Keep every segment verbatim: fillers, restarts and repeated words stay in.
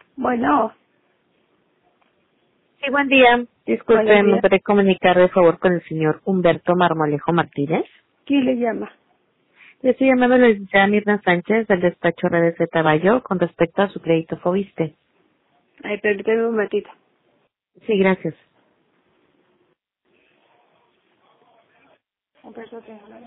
Bueno, Sí, buen día. Disculpe, buenos ¿me días. puede comunicar de favor con el señor Humberto Marmolejo Martínez? ¿Quién le llama? Le estoy llamando a la licenciada Mirna Sánchez del despacho R D Z Bayo con respecto a su crédito Fobiste. Ay, permíteme un momentito. Sí, gracias. Humberto, te habla.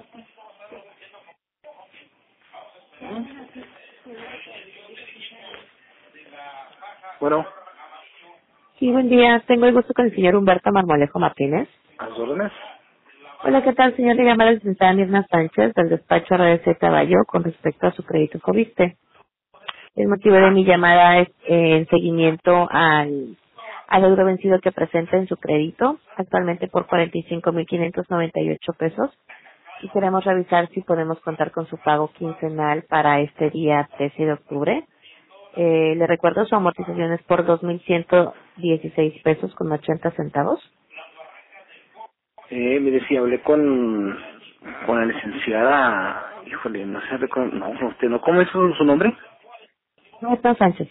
Bueno, Sí, buen día. Tengo el gusto con el señor Humberto Marmolejo Martínez. a sus órdenes. Hola, ¿qué tal, señor? Le llama la licenciada Mirna Sánchez del despacho R D Z Bayo con respecto a su crédito Fobiste. El motivo de Ajá. mi llamada es eh, en seguimiento al, al euro vencido que presenta en su crédito, actualmente por cuarenta y cinco mil quinientos noventa y ocho pesos. Y queremos revisar si podemos contar con su pago quincenal para este día trece de octubre. Eh, le recuerdo, su amortización es por dos mil ciento dieciséis pesos con ochenta centavos. Eh, mire, si hablé con, con la licenciada, híjole, no sé, recor- no, usted no, ¿cómo es su, su nombre? Marta Sánchez.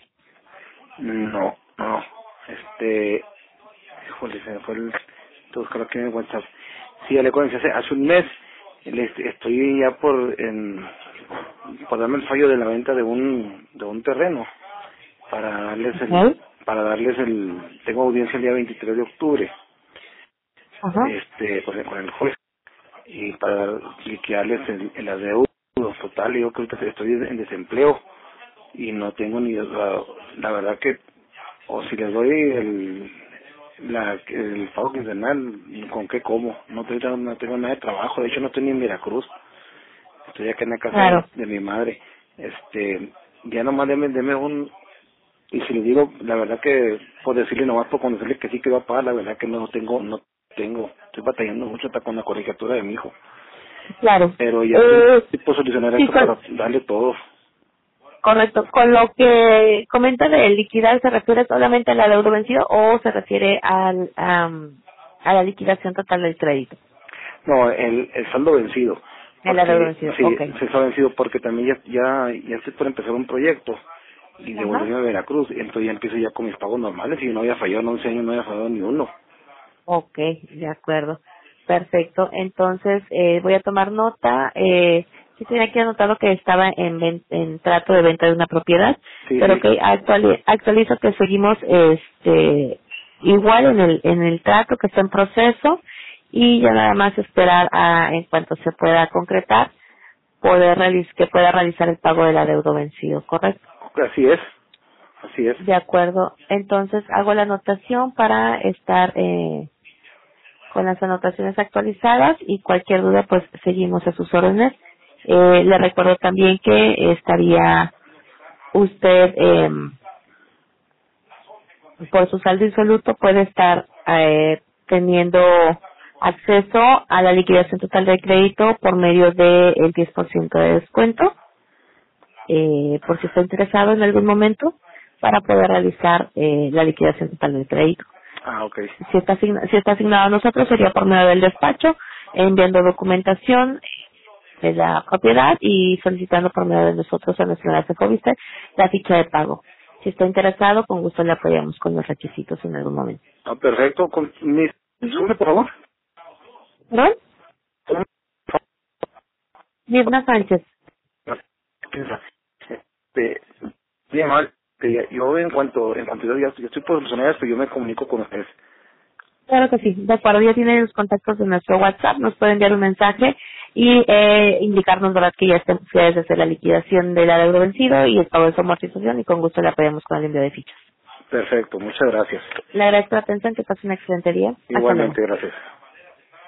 No, no, este, híjole, se me fue el, tengo que buscarlo aquí en el WhatsApp. Sí, hablé con la licenciada hace un mes, le- estoy ya por, en, por darme el fallo de la venta de un, de un terreno, para darles el, Ok. para darles el, tengo audiencia el día veintitrés de octubre, Ajá. este, con el, con el juez, y para liquidarles el, el adeudo total. Yo creo que estoy en desempleo y no tengo ni la, la verdad que, o si les doy el la el pago quincenal, con qué como, no tengo, no tengo nada de trabajo, de hecho no estoy ni en Veracruz, estoy acá en la casa de, Claro. de mi madre. Este, ya nomás deme, deme un, y si le digo la verdad que por decirle nomás por conocerle que sí que va a pagar, la verdad que no tengo, no tengo, estoy batallando mucho hasta con la colegiatura de mi hijo, Claro. pero ya sí, Eh, sí puedo solucionar sí, esto con, para darle todo. correcto. Con lo que comenta de liquidar, ¿se refiere solamente al adeudo vencido o se refiere al, am, a la liquidación total del crédito? No, el, el saldo vencido, El adeudo porque vencido, sí, ok. se está vencido porque también ya, ya, ya estoy por empezar un proyecto y Ajá. devolverme a Veracruz, y entonces ya empiezo ya con mis pagos normales y no había fallado en once años, no había fallado ni uno. Ok, de acuerdo. Perfecto. Entonces, eh, voy a tomar nota. Eh, sí tenía que anotar lo que estaba en, ven- en trato de venta de una propiedad, Sí, pero sí. que actuali- actualizo que seguimos este igual en el en el trato que está en proceso y ya nada más esperar a en cuanto se pueda concretar poder realiz- que pueda realizar el pago del adeudo vencido, ¿correcto? Así es, así es. De acuerdo. Entonces hago la anotación para estar eh, con las anotaciones actualizadas y cualquier duda pues seguimos a sus órdenes. Eh, le recuerdo también que estaría usted eh, por su saldo insoluto puede estar eh, teniendo acceso a la liquidación total de crédito por medio del diez por ciento de descuento, eh, por si está interesado en algún momento para poder realizar eh, la liquidación total del crédito. Ah, ok. Si está, asigna- si está asignado a nosotros sería por medio del despacho, enviando documentación de la propiedad y solicitando por medio de nosotros a nuestra enlace Fobiste la ficha de pago. Si está interesado, con gusto le apoyamos con los requisitos en algún momento. Ah, perfecto. Con mi, Ujú. sube, por favor. ¿Perdón? Mirna Sánchez. Este, bien mal. Que yo en cuanto, en cuanto yo ya yo estoy por solucionar esto, yo me comunico con ustedes. Claro que sí. De acuerdo, ya tienen los contactos de nuestro WhatsApp, nos pueden enviar un mensaje y eh, indicarnos, ¿verdad?, que ya estén ustedes de hacer la liquidación del adeudo vencido y el pago de su amortización y con gusto le apoyamos con el envío de fichas. Perfecto, muchas gracias. Le agradezco la atención, que pase un excelente día. Hasta luego. Igualmente, gracias.